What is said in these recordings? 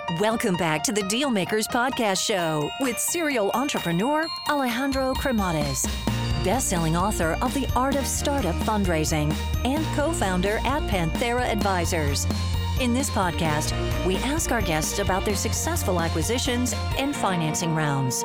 Welcome back to the Dealmakers Podcast Show with serial entrepreneur Alejandro Cremades, best-selling author of The Art of Startup Fundraising and co-founder at Panthera Advisors. In this podcast, we ask our guests about their successful acquisitions and financing rounds.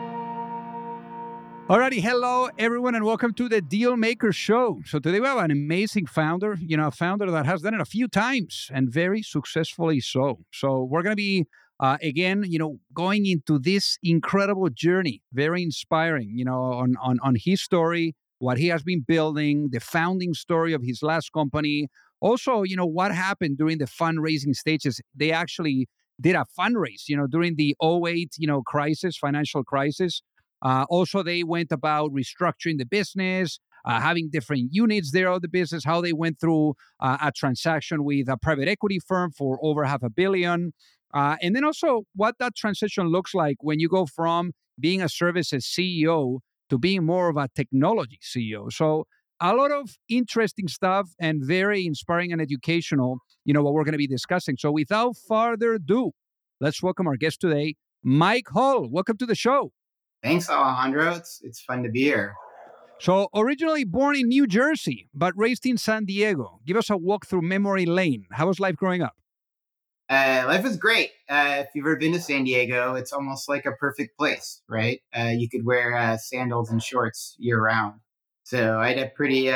Alrighty, hello everyone, and welcome to the Dealmakers Show. So today we have an amazing founder, a founder that has done it a few times and very successfully so. So we're going to be, again, going into this incredible journey, very inspiring, on his story, what he has been building, the founding story of his last company. Also, what happened during the fundraising stages. They actually did a fundraise, during the '08, financial crisis. Also, they went about restructuring the business, having different units there of the business, how they went through a transaction with a private equity firm for over $500 million. And then also what that transition looks like when you go from being a services CEO to being more of a technology CEO. So a lot of interesting stuff and very inspiring and educational, what we're going to be discussing. So without further ado, let's welcome our guest today, Mike Hull. Welcome to the show. Thanks, Alejandro. It's fun to be here. So, originally born in New Jersey, but raised in San Diego. Give us a walk through memory lane. How was life growing up? Life was great. If you've ever been to San Diego, it's almost like a perfect place, right? You could wear sandals and shorts year round. So I had a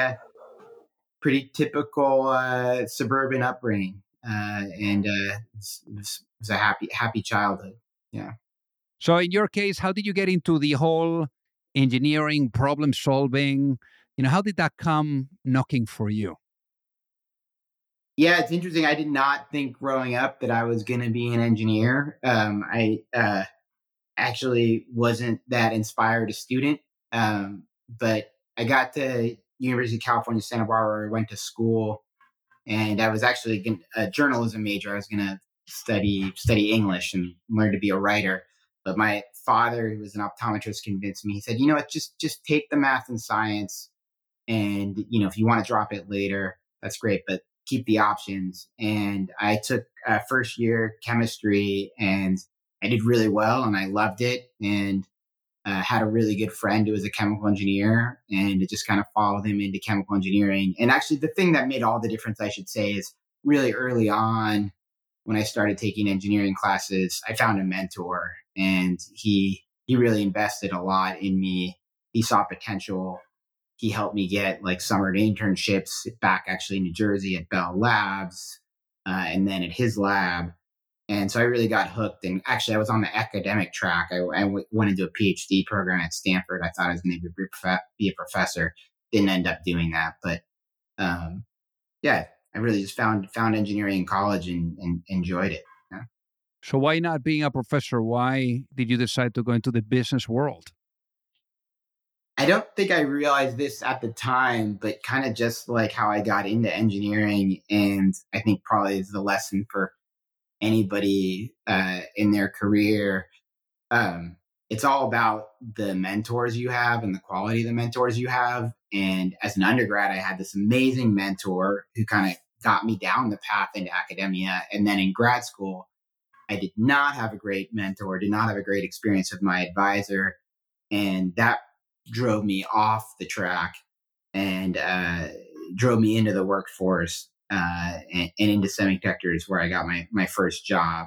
pretty typical suburban upbringing, and it was a happy childhood. Yeah. So in your case, how did you get into the whole engineering, problem solving? How did that come knocking for you? Yeah, it's interesting. I did not think growing up that I was going to be an engineer. I actually wasn't that inspired a student. But I got to University of California, Santa Barbara. I went to school, and I was actually a journalism major. I was going to study English and learn to be a writer. But my father, who was an optometrist, convinced me. He said, just take the math and science. And, if you want to drop it later, that's great, but keep the options. And I took first year chemistry, and I did really well, and I loved it. And had a really good friend who was a chemical engineer, and it just kind of followed him into chemical engineering. And actually, the thing that made all the difference, I should say, is really early on when I started taking engineering classes, I found a mentor, and he really invested a lot in me. He saw potential. He helped me get like summer internships back actually in New Jersey at Bell Labs, and then at his lab. And so I really got hooked. And actually, I was on the academic track. I went into a PhD program at Stanford. I thought I was going to be a professor. Didn't end up doing that. But yeah, I really just found engineering in college and enjoyed it. Yeah. So why not being a professor? Why did you decide to go into the business world? I don't think I realized this at the time, but kind of just like how I got into engineering. And I think probably is the lesson for anybody in their career. It's all about the mentors you have and the quality of the mentors you have. And as an undergrad, I had this amazing mentor who kind of got me down the path into academia. And then in grad school, I did not have a great mentor, did not have a great experience with my advisor. And that drove me off the track and drove me into the workforce and into semiconductors, where I got my first job.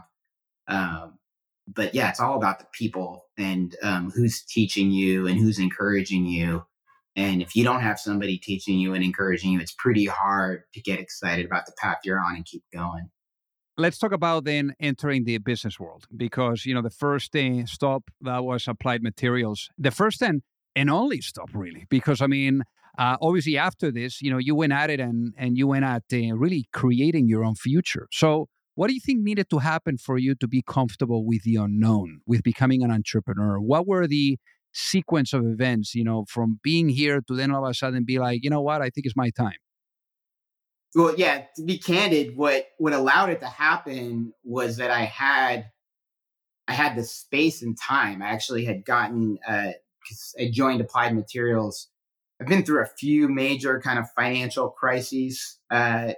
But yeah, it's all about the people and who's teaching you and who's encouraging you. And if you don't have somebody teaching you and encouraging you, it's pretty hard to get excited about the path you're on and keep going. Let's talk about then entering the business world, because, the first stop that was Applied Materials, the first and only stop really, because obviously after this, you went at it and you went at really creating your own future. So what do you think needed to happen for you to be comfortable with the unknown, with becoming an entrepreneur? What were the sequence of events, from being here to then all of a sudden be like, you know what, I think it's my time? Well, yeah, to be candid, what allowed it to happen was that I had the space and time. I actually had gotten, because I joined Applied Materials. I've been through a few major kind of financial crises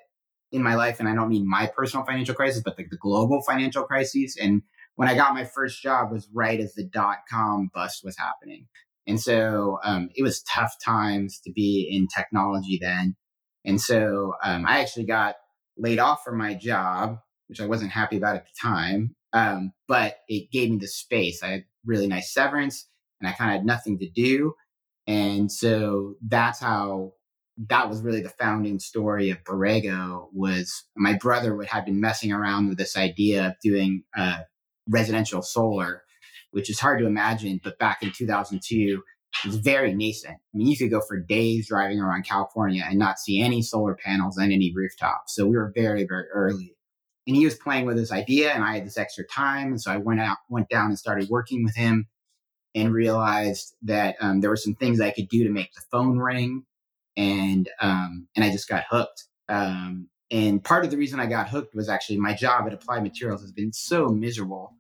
in my life, and I don't mean my personal financial crisis, but like the global financial crises. And when I got my first job was right as the dot-com bust was happening. And so it was tough times to be in technology then. And so I actually got laid off from my job, which I wasn't happy about at the time. But it gave me the space. I had really nice severance and I kind of had nothing to do. And so that was really the founding story of Borrego. Was my brother had been messing around with this idea of doing residential solar, which is hard to imagine, but back in 2002, it was very nascent. I mean, you could go for days driving around California and not see any solar panels on any rooftop. So we were very, very early. And he was playing with this idea, and I had this extra time. And so I went down and started working with him and realized that there were some things I could do to make the phone ring. And I just got hooked. And part of the reason I got hooked was actually my job at Applied Materials has been so miserable.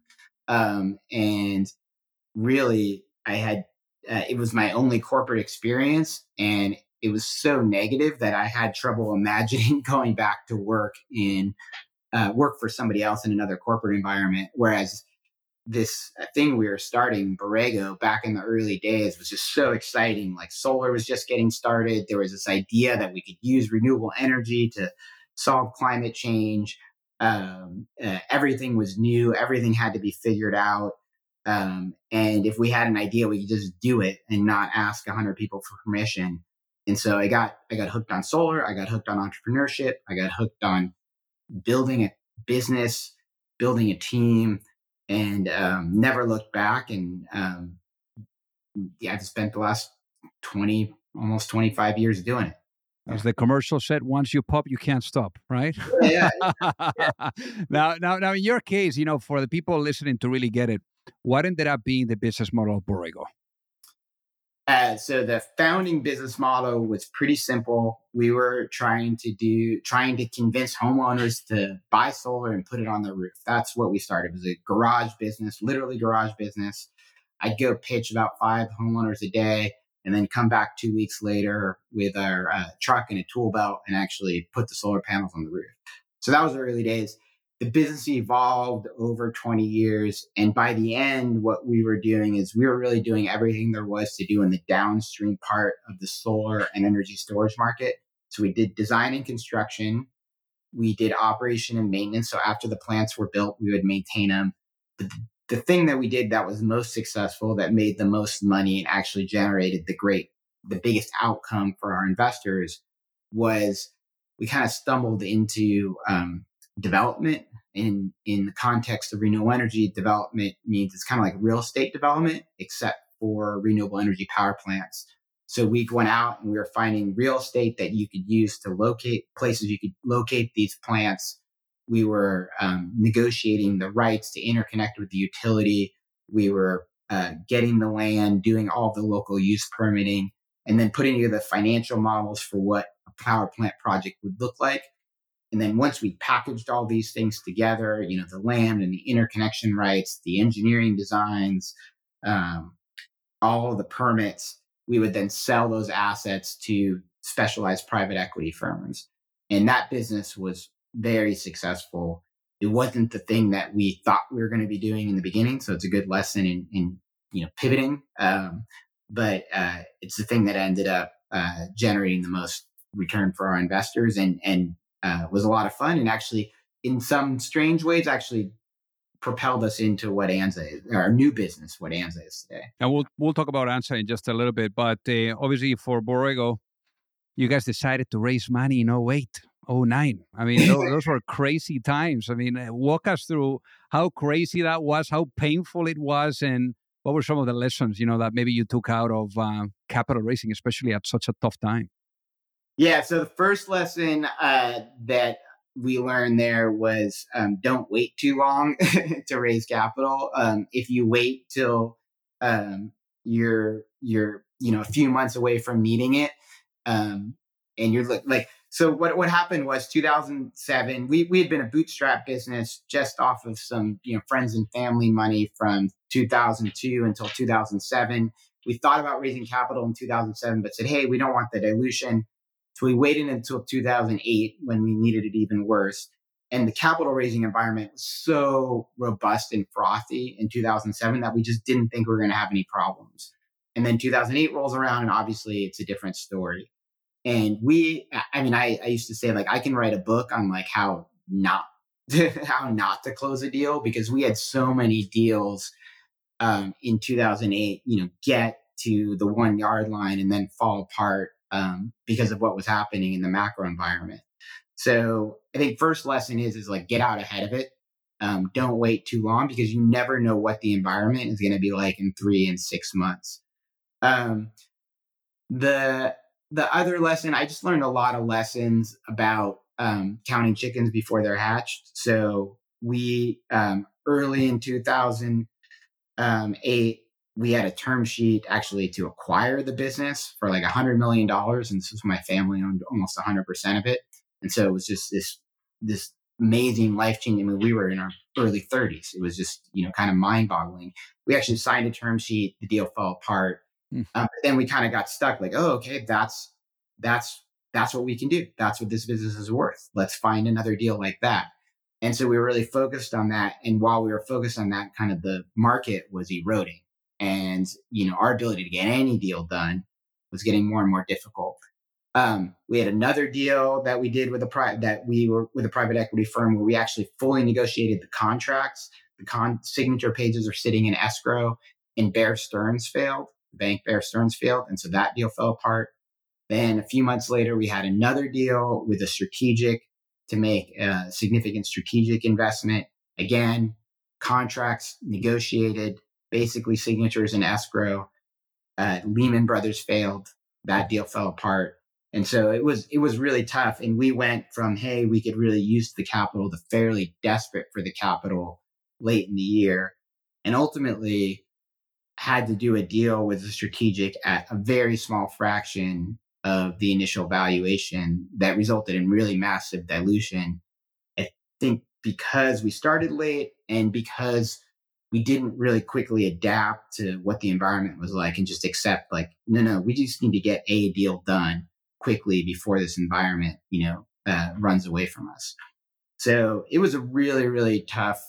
And really, I had it was my only corporate experience, and it was so negative that I had trouble imagining going back to work for somebody else in another corporate environment. Whereas this thing we were starting, Borrego, back in the early days was just so exciting. Like solar was just getting started. There was this idea that we could use renewable energy to solve climate change. Everything was new. Everything had to be figured out. And if we had an idea, we could just do it and not ask 100 people for permission. And so I got hooked on solar. I got hooked on entrepreneurship. I got hooked on building a business, building a team, and never looked back. And I've spent the last almost 25 years doing it. As the commercial said, once you pop, you can't stop, right? Yeah. Now, in your case, for the people listening to really get it, what ended up being the business model of Borrego? So the founding business model was pretty simple. We were trying to convince homeowners to buy solar and put it on their roof. That's what we started. It was a garage business, literally garage business. I'd go pitch about 5 homeowners a day and then come back 2 weeks later with our truck and a tool belt and actually put the solar panels on the roof. So that was the early days. The business evolved over 20 years. And by the end, what we were doing is we were really doing everything there was to do in the downstream part of the solar and energy storage market. So we did design and construction. We did operation and maintenance. So after the plants were built, we would maintain them. But the thing that we did that was most successful, that made the most money and actually generated the biggest outcome for our investors, was we kind of stumbled into development. In the context of renewable energy, development means it's kind of like real estate development, except for renewable energy power plants. So we went out and we were finding real estate that you could use to locate places you could locate these plants. We were negotiating the rights to interconnect with the utility. We were getting the land, doing all the local use permitting, and then putting together the financial models for what a power plant project would look like. And then once we packaged all these things together, the land and the interconnection rights, the engineering designs, all of the permits, we would then sell those assets to specialized private equity firms. And that business was very successful. It wasn't the thing that we thought we were going to be doing in the beginning. So it's a good lesson in pivoting. But it's the thing that ended up generating the most return for our investors and was a lot of fun, and actually, in some strange ways, actually propelled us into what Anza is, our new business, what Anza is today. And we'll talk about Anza in just a little bit, but obviously for Borrego, you guys decided to raise money in 08, 09. I mean, those were crazy times. I mean, walk us through how crazy that was, how painful it was, and what were some of the lessons, that maybe you took out of capital raising, especially at such a tough time? Yeah. So the first lesson that we learned there was don't wait too long to raise capital. If you wait till you're a few months away from needing it, and you're like, so what happened was 2007. We had been a bootstrap business just off of some friends and family money from 2002 until 2007. We thought about raising capital in 2007, but said, hey, we don't want the dilution. So we waited until 2008 when we needed it even worse. And the capital raising environment was so robust and frothy in 2007 that we just didn't think we were going to have any problems. And then 2008 rolls around, and obviously it's a different story. And I used to say, like, I can write a book on like how not to close a deal, because we had so many deals in 2008, get to the 1 yard line and then fall apart because of what was happening in the macro environment. So I think first lesson is like, get out ahead of it. Don't wait too long, because you never know what the environment is going to be like in 3 and 6 months. The other lesson, I just learned a lot of lessons about counting chickens before they're hatched. So we early in 2008, we had a term sheet actually to acquire the business for like $100 million. And this was my family owned almost 100% of it. And so it was just this amazing, life-changing. I mean, we were in our early 30s. It was just, kind of mind-boggling. We actually signed a term sheet. The deal fell apart. But then we kind of got stuck like, oh, okay, that's what we can do. That's what this business is worth. Let's find another deal like that. And so we were really focused on that. And while we were focused on that, kind of the market was eroding. And, our ability to get any deal done was getting more and more difficult. We had another deal that we did with a private equity firm where we actually fully negotiated the contracts. The signature pages are sitting in escrow, and Bear Stearns failed. The bank Bear Stearns failed. And so that deal fell apart. Then a few months later, we had another deal with a strategic to make a significant strategic investment. Again, contracts negotiated, basically signatures in escrow. Lehman Brothers failed. That deal fell apart. And so it was really tough. And we went from, hey, we could really use the capital, to fairly desperate for the capital late in the year. And ultimately had to do a deal with a strategic at a very small fraction of the initial valuation that resulted in really massive dilution. I think because we started late and because we didn't really quickly adapt to what the environment was like and just accept like, no, we just need to get a deal done quickly before this environment, runs away from us. So it was a really, really tough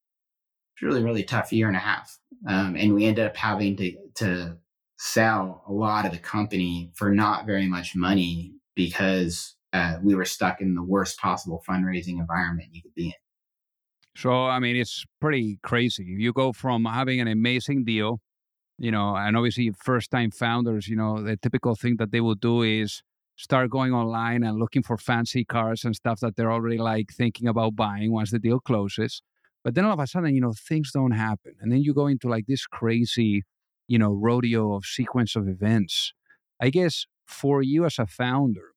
year and a half. And we ended up having to sell a lot of the company for not very much money because we were stuck in the worst possible fundraising environment you could be in. So, I mean, it's pretty crazy. You go from having an amazing deal, and obviously first-time founders, the typical thing that they will do is start going online and looking for fancy cars and stuff that they're already like thinking about buying once the deal closes. But then all of a sudden, things don't happen. And then you go into like this crazy, rodeo of sequence of events. I guess for you as a founder,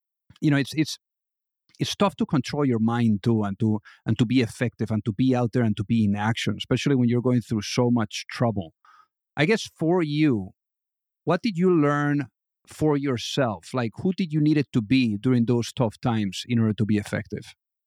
it's tough to control your mind too, and to be effective and to be out there and to be in action, especially when you're going through so much trouble. I guess for you, what did you learn for yourself? Like, who did you need it to be during those tough times in order to be effective?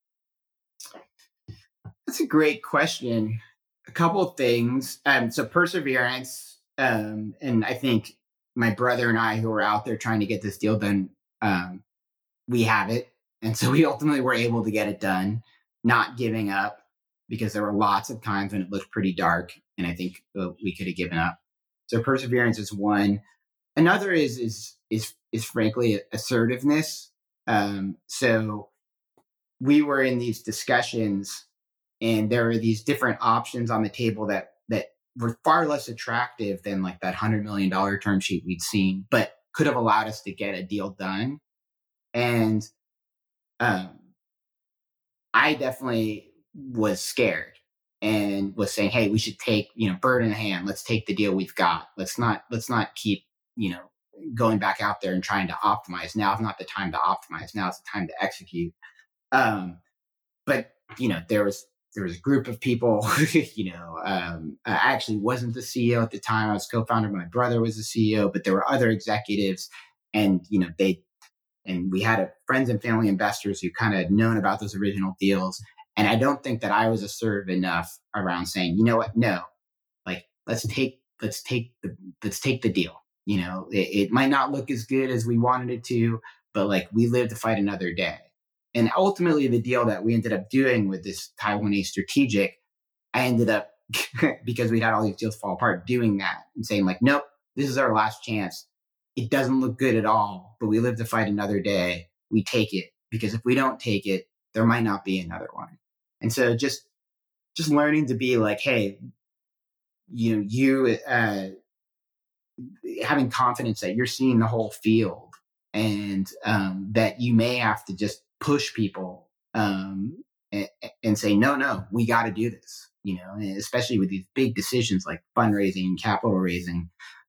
That's a great question. A couple of things. So perseverance, and I think my brother and I, who were out there trying to get this deal done, we have it. And so we ultimately were able to get it done, not giving up, because there were lots of times when it looked pretty dark, and I think we could have given up. So perseverance is one. Another is frankly assertiveness. So we were in these discussions, and there were these different options on the table that were far less attractive than like that $100 million term sheet we'd seen, but could have allowed us to get a deal done. And I definitely was scared and was saying, hey, we should take, bird in hand. Let's take the deal we've got. Let's not keep, going back out there and trying to optimize. Now's not the time to optimize. Now's the time to execute. But there was a group of people, I actually wasn't the CEO at the time. I was co-founder. My brother was the CEO, but there were other executives, and, and we had friends and family investors who kind of had known about those original deals. And I don't think that I was assertive enough around saying, you know what? No, like, let's take the deal. It might not look as good as we wanted it to, but like we live to fight another day. And ultimately, the deal that we ended up doing with this Taiwanese strategic, I ended up, because we'd had all these deals fall apart, doing that and saying like, nope, this is our last chance. It doesn't look good at all, but we live to fight another day. We take it, because if we don't take it, there might not be another one. And so just learning to be like, hey, you having confidence that you're seeing the whole field, and that you may have to just push people and say, no, we got to do this, and especially with these big decisions like fundraising and capital raising,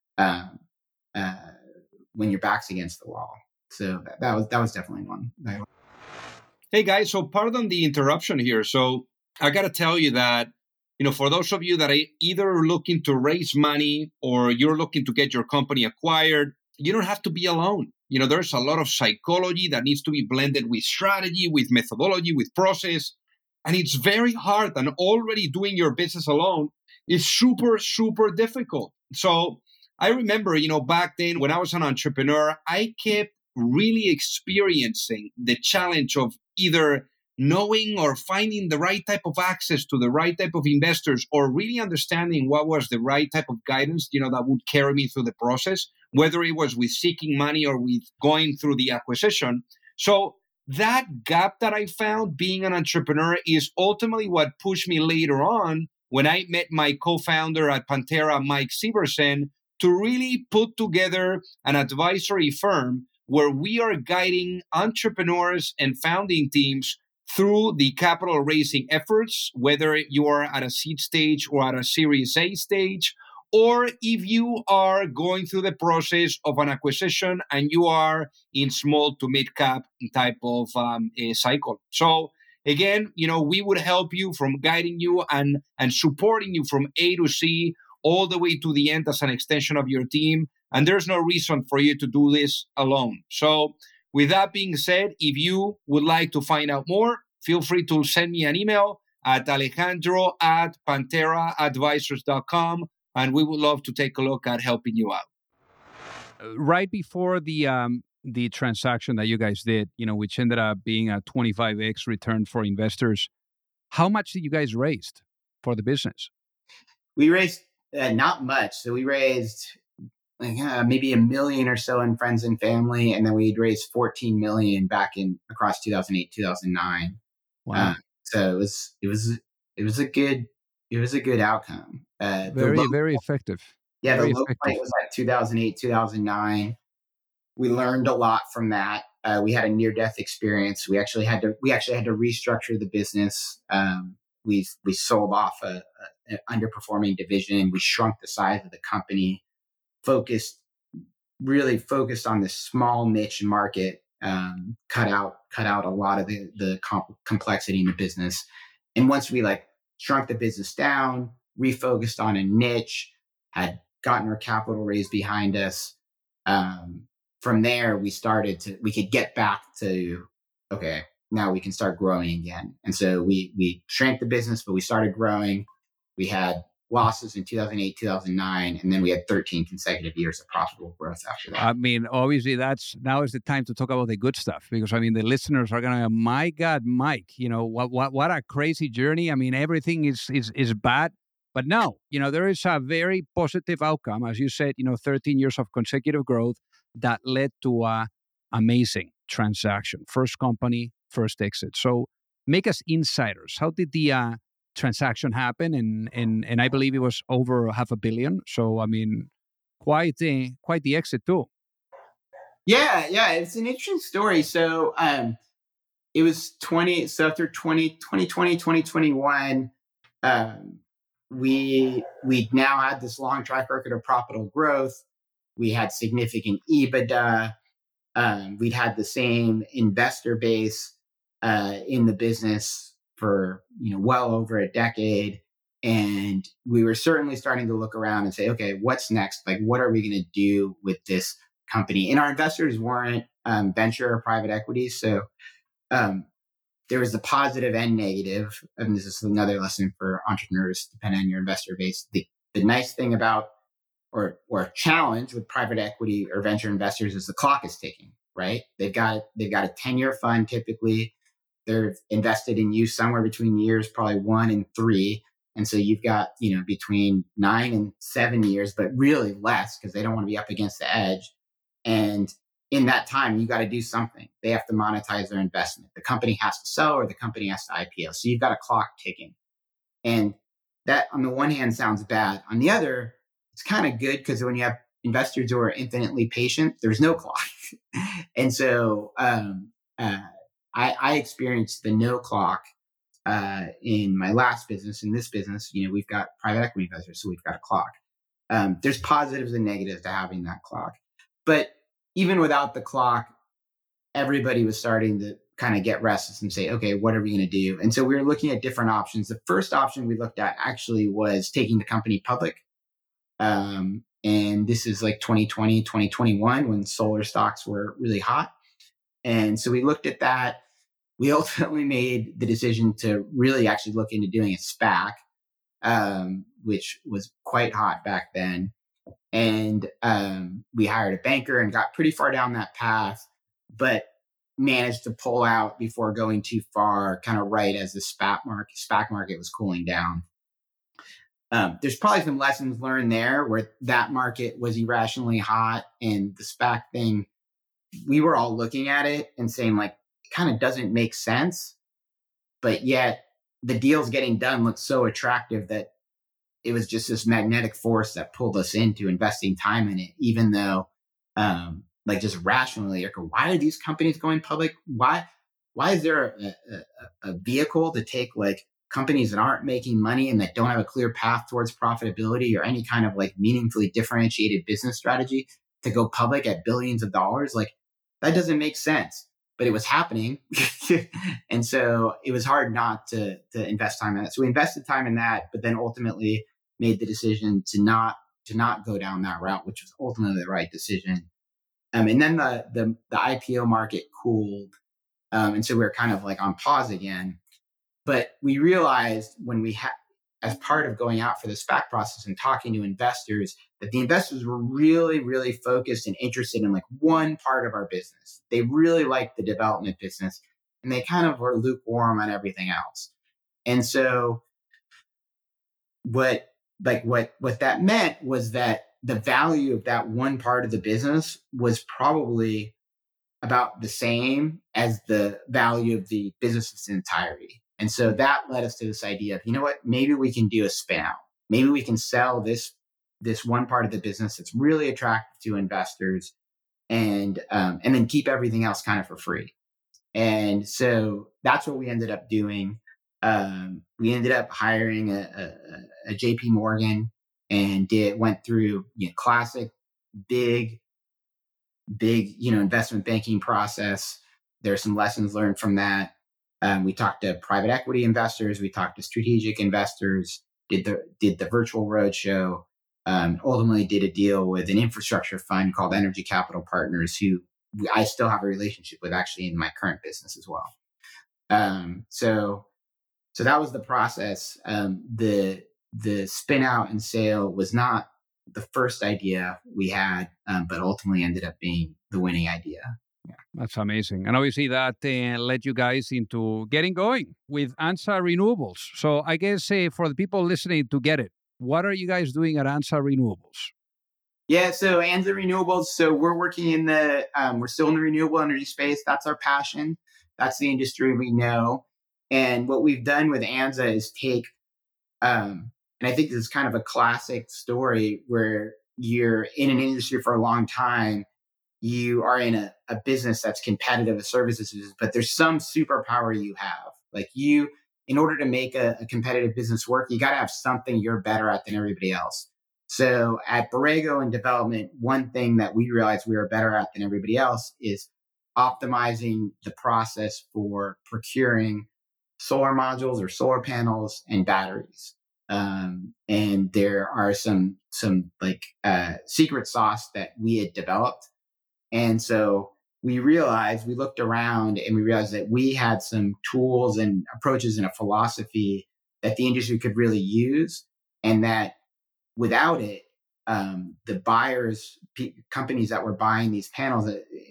when your back's against the wall. So that was definitely one. Hey guys, so pardon the interruption here. So I got to tell you that, for those of you that are either looking to raise money or you're looking to get your company acquired, you don't have to be alone. There's a lot of psychology that needs to be blended with strategy, with methodology, with process. And it's very hard. And already doing your business alone is super, super difficult. So I remember, back then when I was an entrepreneur, I kept really experiencing the challenge of either knowing or finding the right type of access to the right type of investors, or really understanding what was the right type of guidance, that would carry me through the process, whether it was with seeking money or with going through the acquisition. So that gap that I found being an entrepreneur is ultimately what pushed me later on when I met my co-founder at Pantera, Mike Severson, to really put together an advisory firm where we are guiding entrepreneurs and founding teams through the capital raising efforts, whether you are at a seed stage or at a Series A stage, or if you are going through the process of an acquisition and you are in small to mid cap type of cycle. So again, we would help you from guiding you and supporting you from A to C, all the way to the end as an extension of your team. And there's no reason for you to do this alone. So with that being said, if you would like to find out more, feel free to send me an email at alejandro@panteraadvisors.com, and we would love to take a look at helping you out. Right before the transaction that you guys did, which ended up being a 25x return for investors, how much did you guys raise for the business? We raised not much. So we raised maybe $1 million or so in friends and family, and then we'd raised $14 million across 2008, 2009. Wow! So it was a good outcome. Very effective. Yeah, the low point was at 2008, 2009. We learned a lot from that. We had a near-death experience. We actually had to restructure the business. We sold off an underperforming division. We shrunk the size of the company. Really focused on this small niche market. Cut out a lot of the complexity in the business. And once we shrunk the business down, refocused on a niche, had gotten our capital raise behind us. From there, we could get back to, okay, now we can start growing again. And so we shrank the business, but we started growing. We had losses in 2008, 2009, and then we had 13 consecutive years of profitable growth after that. I mean, obviously now is the time to talk about the good stuff, because the listeners are gonna go, my God, Mike, what a crazy journey. I mean, everything is bad, but no, there is a very positive outcome, as you said, 13 years of consecutive growth that led to a amazing transaction, first company, first exit. So make us insiders. How did the transaction happen? And I believe it was over $500 million. So quite the exit too. Yeah, it's an interesting story. So it was after 2020, 2021, we now had this long track record of profitable growth. We had significant EBITDA. We'd had the same investor base in the business for well over a decade, and we were certainly starting to look around and say, okay, what's next? What are we going to do with this company? And our investors weren't venture or private equity, so there was the positive and negative. And this is another lesson for entrepreneurs, depending on your investor base. The nice thing about or challenge with private equity or venture investors is the clock is ticking, right? They've got a 10-year fund typically. They're invested in you somewhere between years, probably 1 and 3. And so you've got, between 9 and 7 years, but really less because they don't want to be up against the edge. And in that time, you got to do something. They have to monetize their investment. The company has to sell or the company has to IPO. So you've got a clock ticking. And that on the one hand sounds bad. On the other, it's kind of good because when you have investors who are infinitely patient, there's no clock. And so I experienced the no clock in my last business. In this business, we've got private equity investors, so we've got a clock. There's positives and negatives to having that clock. But even without the clock, everybody was starting to kind of get restless and say, okay, what are we going to do? And so we were looking at different options. The first option we looked at actually was taking the company public. And this is like 2020, 2021 when solar stocks were really hot. And so we looked at that. We ultimately made the decision to really actually look into doing a SPAC, which was quite hot back then. And we hired a banker and got pretty far down that path, but managed to pull out before going too far, kind of right as the SPAC market was cooling down. There's probably some lessons learned there where that market was irrationally hot and the SPAC thing, we were all looking at it and saying like, it kind of doesn't make sense, but yet the deals getting done looked so attractive that it was just this magnetic force that pulled us into investing time in it, even though like just rationally, like, why are these companies going public? Why is there a vehicle to take like companies that aren't making money and that don't have a clear path towards profitability or any kind of like meaningfully differentiated business strategy to go public at billions of dollars? Like that doesn't make sense, but it was happening. And so it was hard not to invest time in that. So we invested time in that, but then ultimately made the decision to not go down that route, which was ultimately the right decision. And then the IPO market cooled. And so we were kind of like on pause again. But we realized when we had, as part of going out for the SPAC process and talking to investors, that the investors were really, really focused and interested in like one part of our business. They really liked the development business and they kind of were lukewarm on everything else. And so what that meant was that the value of that one part of the business was probably about the same as the value of the business in entirety. And so that led us to this idea of, you know what, maybe we can do a spin out. Maybe we can sell this one part of the business that's really attractive to investors and then keep everything else kind of for free. And so that's what we ended up doing. We ended up hiring a JP Morgan and went through classic big investment banking process. There's some lessons learned from that. We talked to private equity investors. We talked to strategic investors. Did the virtual roadshow. Ultimately, did a deal with an infrastructure fund called Energy Capital Partners, who I still have a relationship with, actually, in my current business as well. So that was the process. The spin out and sale was not the first idea we had, but ultimately ended up being the winning idea. Yeah, that's amazing. And obviously that led you guys into getting going with ANSA Renewables. So I guess for the people listening to get it, what are you guys doing at ANSA Renewables? Yeah, so ANSA Renewables, so we're working in we're still in the renewable energy space. That's our passion. That's the industry we know. And what we've done with ANSA is take, and I think this is kind of a classic story where you're in an industry for a long time. You are in a business that's competitive, a services business, but there's some superpower you have. Like in order to make a competitive business work, you got to have something you're better at than everybody else. So at Borrego in development, one thing that we realized we were better at than everybody else is optimizing the process for procuring solar modules or solar panels and batteries. And there are some secret sauce that we had developed. And so we looked around and we realized that we had some tools and approaches and a philosophy that the industry could really use. And that without it, the buyers, companies that were buying these panels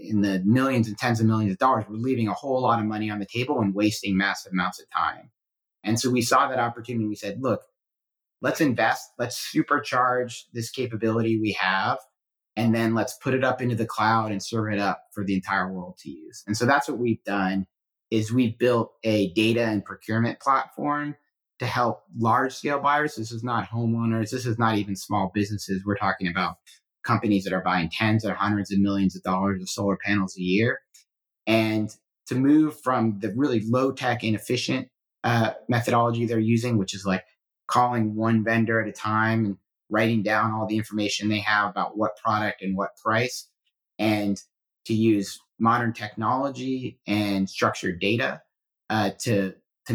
in the millions and tens of millions of dollars, we're leaving a whole lot of money on the table and wasting massive amounts of time. And so we saw that opportunity. And we said, look, let's invest, let's supercharge this capability we have, and then let's put it up into the cloud and serve it up for the entire world to use. And so that's what we've done is we've built a data and procurement platform to help large scale buyers. This is not homeowners. This is not even small businesses. We're talking about companies that are buying tens or hundreds of millions of dollars of solar panels a year. And to move from the really low tech, inefficient methodology they're using, which is like calling one vendor at a time and writing down all the information they have about what product and what price, and to use modern technology and structured data to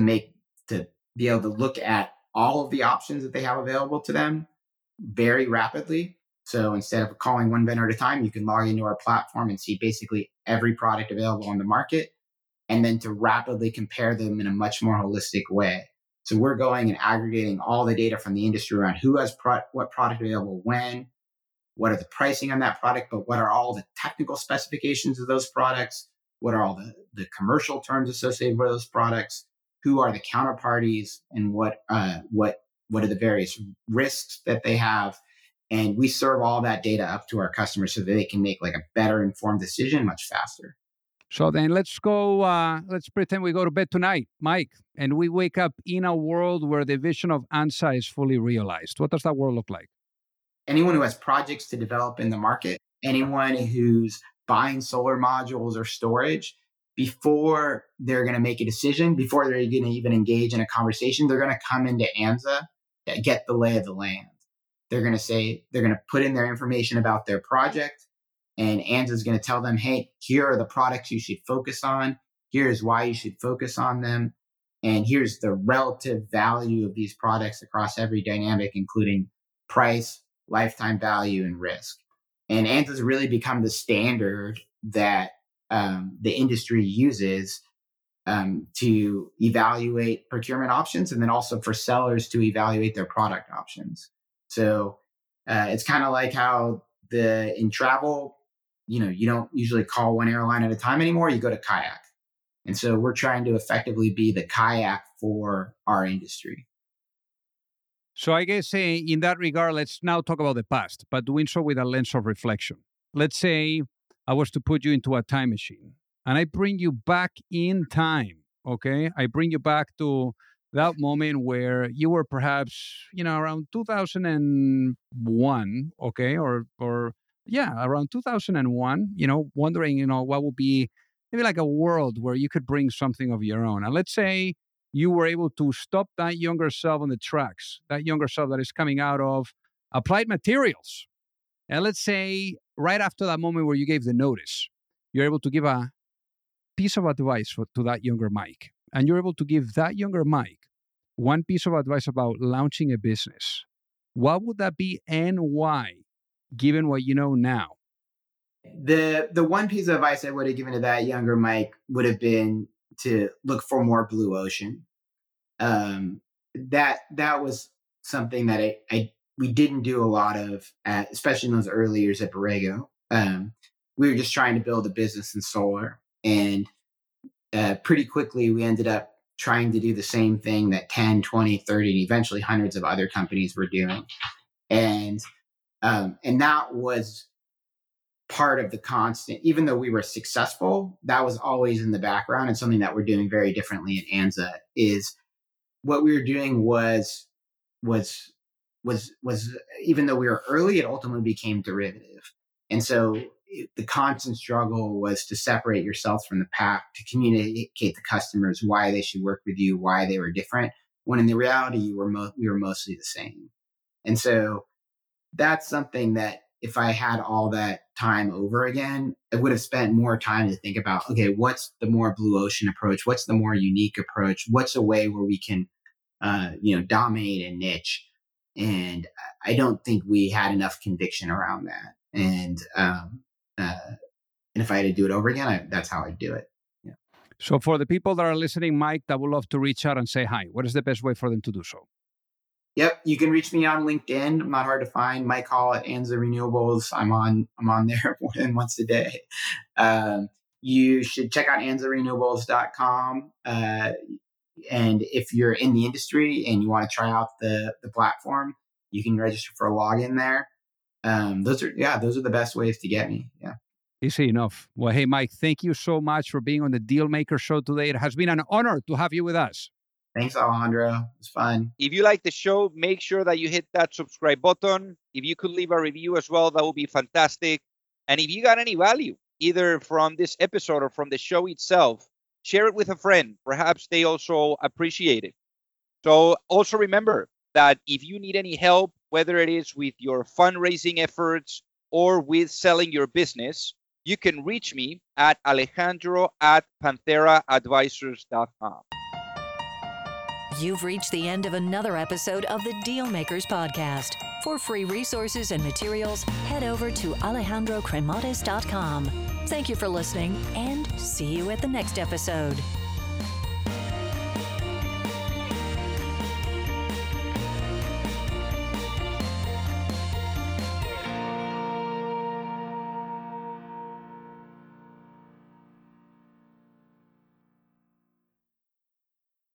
be able to look at all of the options that they have available to them very rapidly. So instead of calling one vendor at a time, you can log into our platform and see basically every product available on the market, and then to rapidly compare them in a much more holistic way. So we're going and aggregating all the data from the industry around who has what product available when, what are the pricing on that product, but what are all the technical specifications of those products, what are all the commercial terms associated with those products, who are the counterparties, and what are the various risks that they have. And we serve all that data up to our customers so that they can make like a better informed decision much faster. So then let's go, let's pretend we go to bed tonight, Mike, and we wake up in a world where the vision of ANSA is fully realized. What does that world look like? Anyone who has projects to develop in the market, anyone who's buying solar modules or storage, before they're going to make a decision, before they're going to even engage in a conversation, they're going to come into ANSA to get the lay of the land. They're going to put in their information about their project, and ANSA is going to tell them, hey, here are the products you should focus on. Here's why you should focus on them. And here's the relative value of these products across every dynamic, including price, lifetime value, and risk. And ANSA has really become the standard that the industry uses to evaluate procurement options, and then also for sellers to evaluate their product options. So it's kind of like how in travel, you don't usually call one airline at a time anymore. You go to Kayak. And so we're trying to effectively be the Kayak for our industry. So I guess in that regard, let's now talk about the past, but doing so with a lens of reflection. Let's say I was to put you into a time machine and I bring you back in time, okay? I bring you back to that moment where you were perhaps, around 2001, okay? Or around 2001, wondering, what would be maybe like a world where you could bring something of your own. And let's say you were able to stop that younger self on the tracks, that younger self that is coming out of Applied Materials. And let's say right after that moment where you gave the notice, you're able to give a piece of advice to that younger Mike. And you're able to give that younger Mike one piece of advice about launching a business. What would that be and why, given what you know now? The one piece of advice I would have given to that younger Mike would have been to look for more blue ocean. That was something that we didn't do a lot of, especially in those early years at Borrego. We were just trying to build a business in solar, and pretty quickly we ended up trying to do the same thing that 10, 20, 30, and eventually hundreds of other companies were doing. And that was part of the constant, even though we were successful, that was always in the background. And something that we're doing very differently at ANSA is what we were doing was even though we were early, it ultimately became derivative. And so the constant struggle was to separate yourself from the pack, to communicate to customers why they should work with you, why they were different, when in the reality, we were mostly the same. And so that's something that if I had all that time over again, I would have spent more time to think about, okay, what's the more blue ocean approach? What's the more unique approach? What's a way where we can, dominate a niche? And I don't think we had enough conviction around that. And if I had to do it over again, that's how I'd do it. Yeah. So for the people that are listening, Mike, that would love to reach out and say hi, what is the best way for them to do so? Yep, you can reach me on LinkedIn. I'm not hard to find. Mike Hall at Anza Renewables. I'm on there more than once a day. You should check out anzarenewables.com. And if you're in the industry and you want to try out the platform, you can register for a login there. Those are the best ways to get me. Yeah. Easy enough. Well, hey, Mike, thank you so much for being on the Dealmaker Show today. It has been an honor to have you with us. Thanks, Alejandro. It's fun. If you like the show, make sure that you hit that subscribe button. If you could leave a review as well, that would be fantastic. And if you got any value, either from this episode or from the show itself, share it with a friend. Perhaps they also appreciate it. So also remember that if you need any help, whether it is with your fundraising efforts or with selling your business, you can reach me at alejandro@pantheraadvisors.com. You've reached the end of another episode of the Dealmakers Podcast. For free resources and materials, head over to alejandrocremades.com. Thank you for listening, and see you at the next episode.